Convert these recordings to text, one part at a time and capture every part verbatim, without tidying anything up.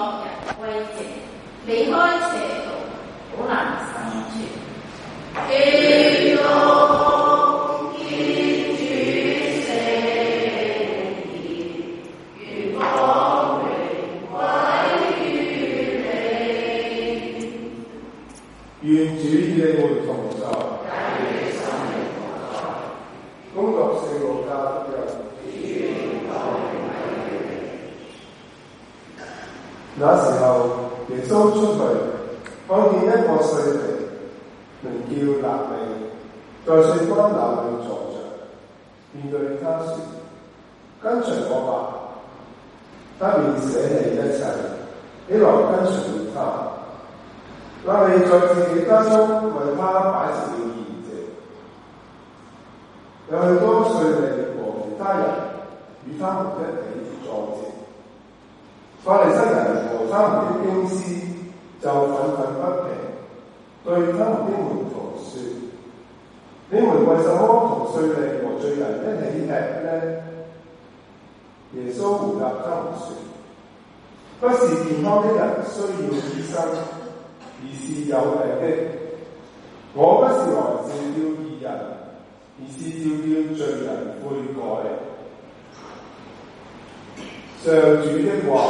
惡人歸正，離開邪道，好難生存。基督天主聖言，願光榮歸於你。 願主與你們同在。恭讀聖路加福音。那時候，耶穌出去，看見一個稅吏，名叫肋未，在稅關那裏坐着，便對他說：跟隨我吧。他便捨棄一切，起來跟隨了他。肋未在自己家中為他擺設了筵席，有許多稅吏和其他人與他們一起坐席。法利賽人和他們的經師就憤憤不平，對他們的門徒說：你們為什麼同稅吏和罪人一起吃呢？耶穌回答他們說：不是健康的人需要醫生，而是有病的。我不是來召叫義人，而是召叫罪人悔改。上主的話。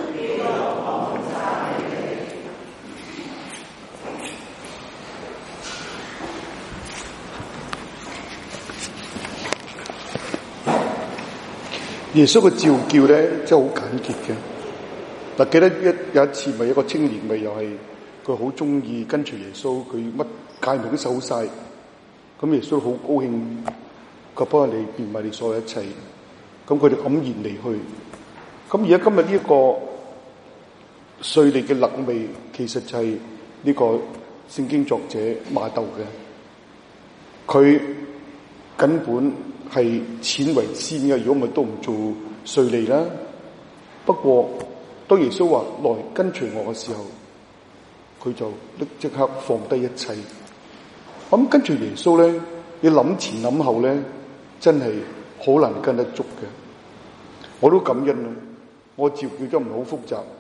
耶穌嘅召叫咧，真係好簡潔嘅。嗱，記得一有一次，咪一個青年咪又係佢好中意跟隨耶穌，佢乜誡命都守晒。咁耶穌好高興，佢幫佢哋變賣你所有一切。咁佢哋黯然離去。咁而家今日呢一個稅吏嘅肋未，其實就係呢個聖經作者馬竇嘅。佢根本係錢為先嘅，如果唔係都唔做稅吏啦。不過當耶穌話來跟隨我嘅時候，佢就即刻放低一切。咁跟住耶穌咧，你諗前諗後咧，真係好難跟得足嘅。我都感恩啊！我召叫都唔係好複雜，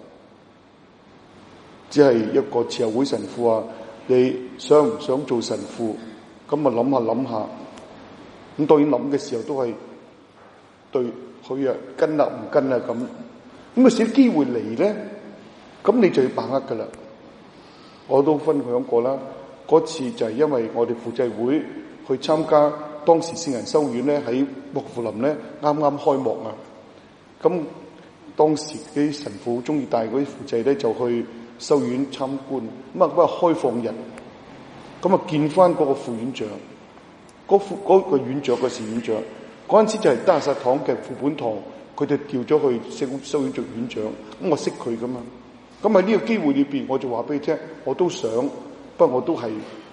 只係一個慈幼會神父啊，你想唔想做神父？咁啊諗下諗下，咁當然諗嘅時候都係對佢啊跟啊唔跟啊咁，咁啊少機會嚟咧，咁你就要把握噶啦。我都分享過啦，嗰次就係因為我哋輔祭會去參加當時聖人修院咧喺薄扶林咧啱啱開幕啊，咁。當時啲神父好中意帶嗰啲輔祭咧，就去修院參觀。咁啊，嗰日開放日，咁啊見翻嗰個副院長，嗰副嗰個院長嘅時院長，嗰陣時就係德薩堂嘅副本堂，佢哋調咗去聖修院做院長。咁我識佢噶嘛，咁喺呢個機會裏邊，我就話俾你聽，我都想，不過我都係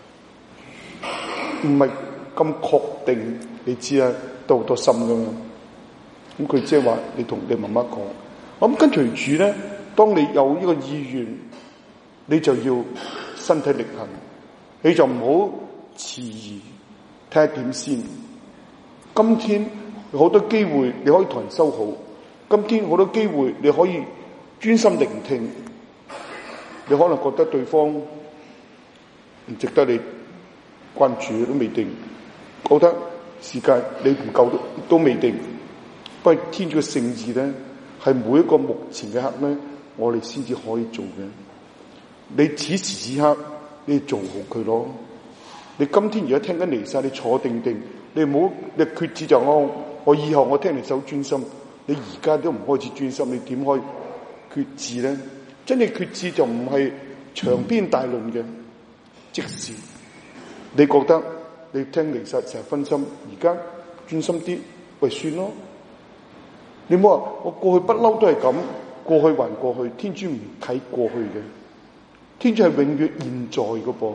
唔係咁確定，你知啊，都好多心噶嘛。咁佢即係話，你同你媽媽講。咁跟隨主咧，當你有呢個意願，你就要身體力行，你就唔好遲疑，睇下點先。今天有好多機會你可以同人修好，今天好多機會你可以專心聆聽。你可能覺得對方唔值得你關注都未定，覺得時間你唔夠都都未定。不過天主嘅聖意咧，係每一個目前嘅刻咧，我哋先至可以做嘅。你此時此刻，你做好佢咯。你今天而家聽緊彌撒，你坐定定，你唔好你決志就我，我以後我聽彌撒專心。你而家都唔開始專心，你點可以決志咧？真正決志就唔係長篇大論嘅，即時你覺得你聽彌撒成日分心，而家專心啲，喂算咯。你唔好話我過去不嬲都係咁，過去還過去，天主唔睇過去嘅，天主係永遠現在嘅噃。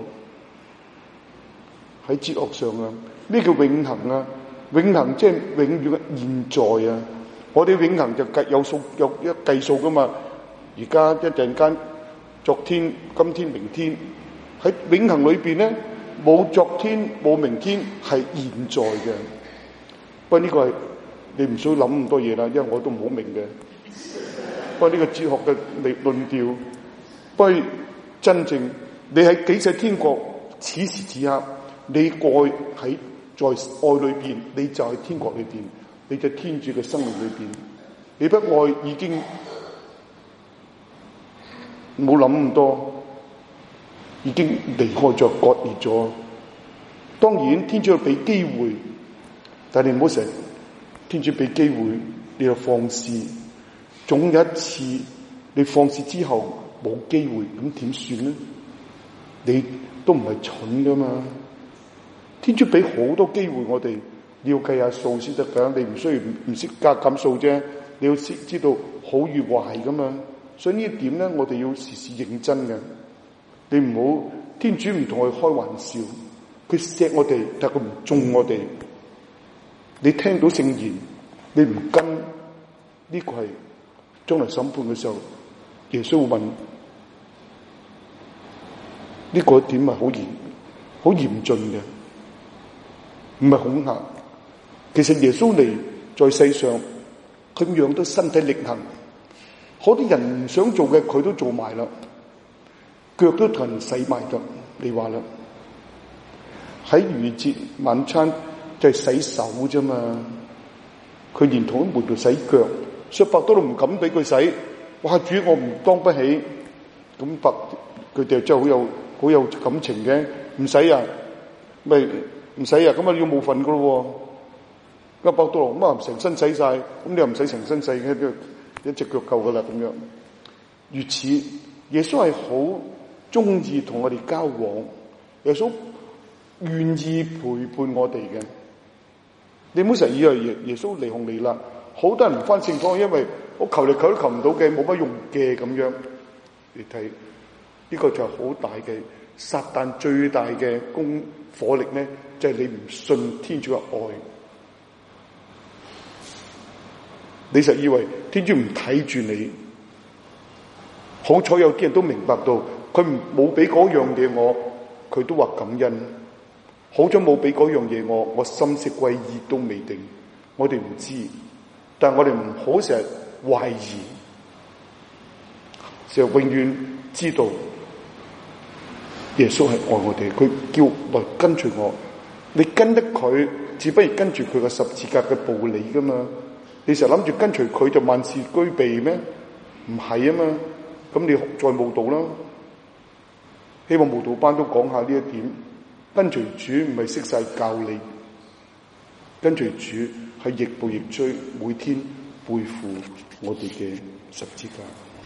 喺哲學上啊，咩叫永恆啊？永恆即係永遠嘅現在啊！我哋永恆就計有數有一計數噶嘛。而家一陣間，昨天、今天、明天，喺永恆裏邊咧，冇昨天冇明天，係現在嘅。不過呢個係。你唔需要諗咁多嘢啦，因為我都唔好明嘅。 不過呢個哲學嘅理論調，不過真正你喺幾世天國，此時此刻，你愛喺在，在愛裏邊，你就喺天國裏邊，你就天主嘅生命裏邊。你不愛已經冇諗咁多，已經離開咗，割裂咗。當然天主要俾機會，但係你唔好成日天主俾機會你就放肆，總有一次你放肆之後冇機會，咁點算呢？你都唔係蠢噶嘛，天主俾好多機會我哋，你要計下數先得噶，你唔需要唔識加減數啫，你要識知道好與壞噶嘛。所以呢一點咧，我哋要時時認真嘅。你唔好天主唔同我哋開玩笑，佢錫我哋，但係佢唔縱我哋。你聽到聖言，你唔跟，呢、這個係將來審判嘅時候，耶穌會問呢、這個點係好嚴好嚴峻嘅，唔係恐嚇。其實耶穌嚟在世上，佢讓到身體力行，好多人唔想做嘅佢都做埋啦，腳都同人洗埋㗎。你話啦，喺逾節晚餐就係洗手啫嘛，佢連同啲門徒洗腳，所以伯多祿唔敢俾佢洗。哇！主，我唔當不起。咁伯佢哋真係好有好有感情嘅，唔使啊，咪唔使啊，咁啊要冇份噶咯。咁伯多祿咁啊成身洗晒，咁你又唔使成身洗嘅，一隻腳夠噶啦咁樣。如此，耶穌係好中意同我哋交往，耶穌願意陪伴我哋嘅。你唔好成日以為耶耶穌離紅離辣，好多人唔返聖堂，因為我求嚟求都求唔到嘅，冇乜用嘅咁樣。你睇呢、這個就係好大嘅撒旦最大嘅功火力咧，就係、是、你唔信天主嘅愛。你實以為天主唔睇住你？好彩有啲人都明白到，佢唔冇俾嗰樣嘢我，佢都話感恩。好彩冇俾嗰樣嘢我，我心息歸意都未定。我哋唔知，但係我哋唔好成日懷疑，成日永遠知道耶穌係愛我哋，佢叫來跟隨我。你跟得佢，只不如跟住佢個十字架嘅道理噶嘛。你成日諗住跟隨佢就萬事俱備咩？唔係啊嘛。咁你再慕道啦，希望慕道班都講下呢一點。跟隨主唔係識晒教你，跟隨主係亦步亦追，每天背負我哋嘅十字架。